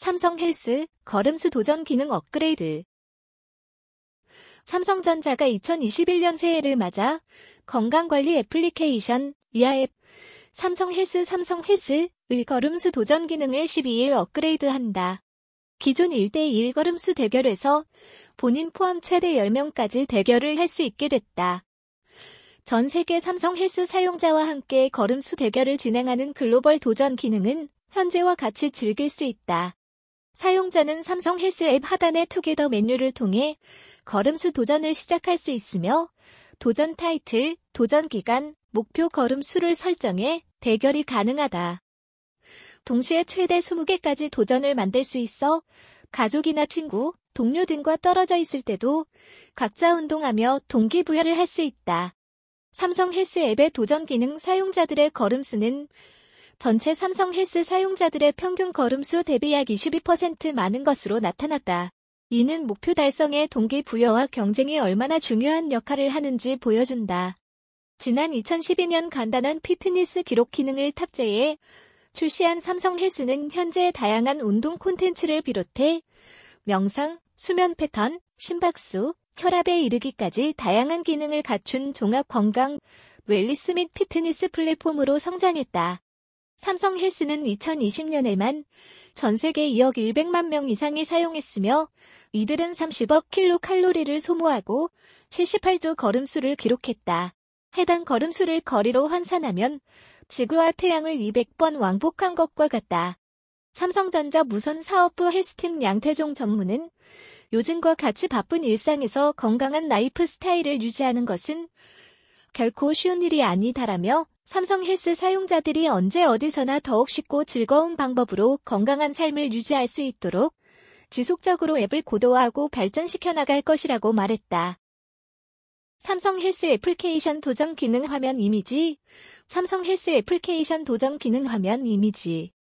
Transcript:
삼성 헬스, 걸음수 도전 기능 업그레이드. 삼성전자가 2021년 새해를 맞아 건강관리 애플리케이션 이하앱 삼성 헬스의 걸음수 도전 기능을 12일 업그레이드한다. 기존 1대1 걸음수 대결에서 본인 포함 최대 10명까지 대결을 할 수 있게 됐다. 전 세계 삼성 헬스 사용자와 함께 걸음수 대결을 진행하는 글로벌 도전 기능은 현재와 같이 즐길 수 있다. 사용자는 삼성 헬스 앱 하단의 투게더 메뉴를 통해 걸음수 도전을 시작할 수 있으며 도전 타이틀, 도전 기간, 목표 걸음수를 설정해 대결이 가능하다. 동시에 최대 20개까지 도전을 만들 수 있어 가족이나 친구, 동료 등과 떨어져 있을 때도 각자 운동하며 동기부여를 할 수 있다. 삼성 헬스 앱의 도전 기능 사용자들의 걸음수는 전체 삼성 헬스 사용자들의 평균 걸음수 대비 약 22% 많은 것으로 나타났다. 이는 목표 달성에 동기부여와 경쟁이 얼마나 중요한 역할을 하는지 보여준다. 지난 2012년 간단한 피트니스 기록 기능을 탑재해 출시한 삼성 헬스는 현재 다양한 운동 콘텐츠를 비롯해 명상, 수면 패턴, 심박수, 혈압에 이르기까지 다양한 기능을 갖춘 종합 건강, 웰니스 및 피트니스 플랫폼으로 성장했다. 삼성 헬스는 2020년에만 전 세계 2억 100만 명 이상이 사용했으며 이들은 30억 킬로칼로리를 소모하고 78조 걸음수를 기록했다. 해당 걸음수를 거리로 환산하면 지구와 태양을 200번 왕복한 것과 같다. 삼성전자 무선사업부 헬스팀 양태종 전무는 요즘과 같이 바쁜 일상에서 건강한 라이프 스타일을 유지하는 것은 결코 쉬운 일이 아니다라며 삼성 헬스 사용자들이 언제 어디서나 더욱 쉽고 즐거운 방법으로 건강한 삶을 유지할 수 있도록 지속적으로 앱을 고도화하고 발전시켜 나갈 것이라고 말했다. 삼성 헬스 애플리케이션 도전 기능 화면 이미지 삼성 헬스 애플리케이션 도전 기능 화면 이미지